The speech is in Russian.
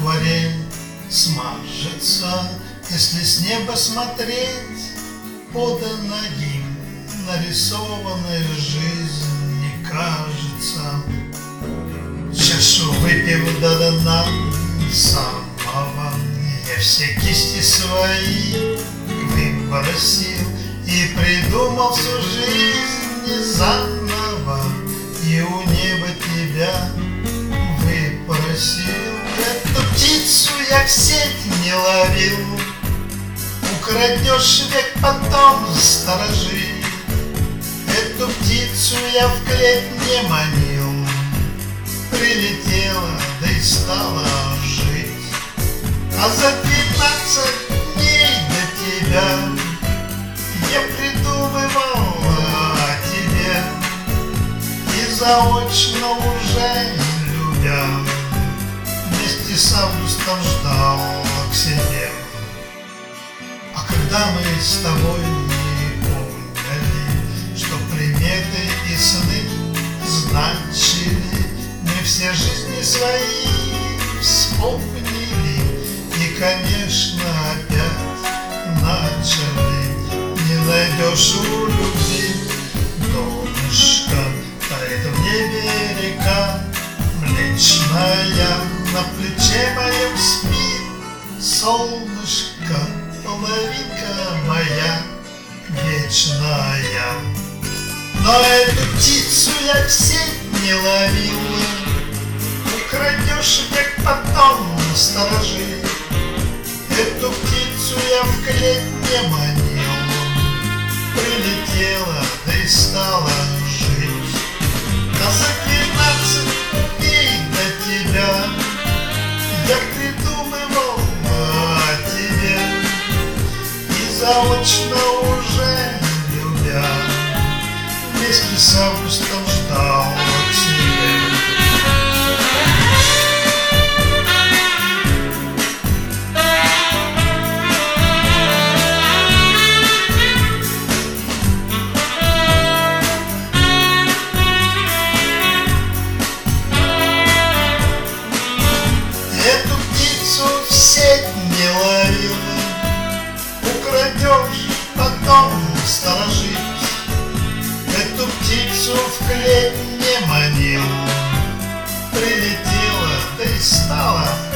акварель смажется, если с неба смотреть. Подано им нарисованная жизнь не кажется. Чашу выпив до дна самого, я все кисти свои выбросил и придумал всю жизнь заново, и у неба тебя выпросил. Эту птицу я в сеть не ловил, украдешь век потом сторожи. Эту птицу я в клеть не манил, прилетела, да и стала жить. А за 15 дней до тебя я придумывал о тебе, и заочно уже не любя, вместе с августом ждал к себе. А когда мы с тобой не поняли, что приметы и сны значили, мы все жизни свои вспомнили и, конечно, опять начали. Не найдешь у любви донышка, тает в небе река млечная, на плече моем спит солнышко, половинка моя вечная. Но эту птицу я в сеть не ловил, украдешь век потом сторожи. Эту птицу я в клеть не манил, прилетела, да и стала жить. А за 15 дней до тебя я придумывал о тебе, и заочно уже любя, вместе с августом ждал к себе. Эту птицу в сеть не ловил, украдешь, потом сторожить. Эту птицу в клеть не манил, прилетела, да и стала